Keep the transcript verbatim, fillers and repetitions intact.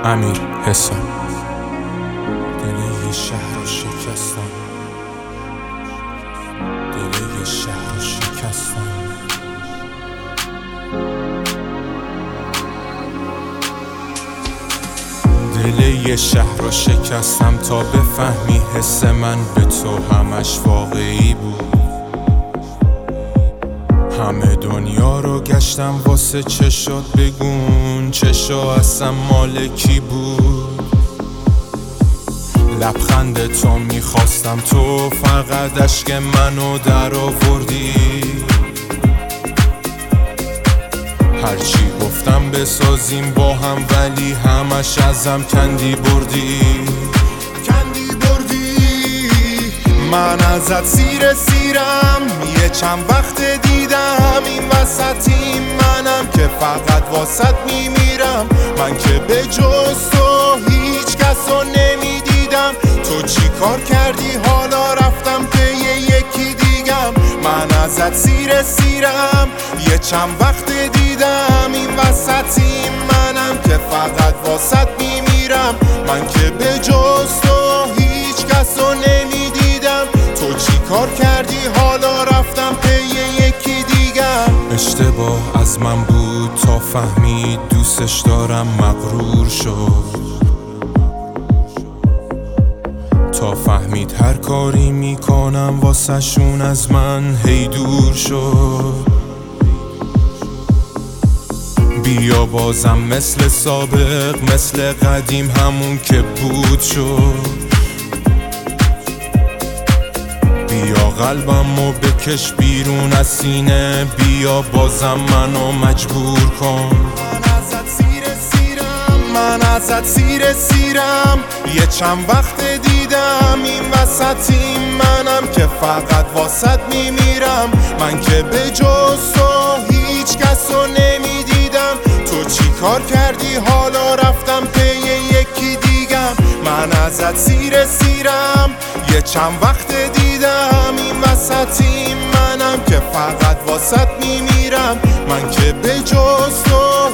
امیر حسام. دل یه شهر رو شکستم، دل یه شهر رو شکستم. دل یه شهر رو شکستم تا بفهمی حس من به تو همش واقعی بود. همه دنیا رو گشتم واسه چشات، بگون چشا اصلا مال کی بود. لبخند تو میخواستم، تو فقط اشک منو در آوردی. هرچی گفتم بسازیم با هم، ولی همش ازم کندی بردی. کندی بردی. من ازت سیر سیرم، یه چند وقت دیدم این وسطی منم که فقط واسط میمیرم. من که به جز تو هیچ کسو نمیدیدم. تو چی کار کردی حالا رفتم که یه یکی دیگم. من ازت سیر سیرم، یه چند وقت دیدم این وسطی منم که فقط واسط میمیرم. من که به جز تو هیچ کسو نمیدیدم. تو چی کار کردی حالا رفتم که یه یکی دیگم. اشتباه از من بود تا فهمید دوستش دارم، مغرور شد. تا فهمید هر کاری میکنم واسه شون از من هی دور شد. بیا بازم مثل سابق، مثل قدیم همون که بود شد. بیا قلبمو بکش بیرون از سینه، بیا بازم منو مجبور کن. من ازت سیر سیرم، من ازت سیر سیرم. یه چند وقت دیدم این وسطی منم که فقط واسط میمیرم. من که به جز تو هیچ کسو نمیدیدم. تو چی کار کردی حالا رفتم که یه یکی دیگم. من ازت سیر سیرم، یه چند وقت دیدم این وسطی منم که فقط واسط میمیرم. من که به جز تو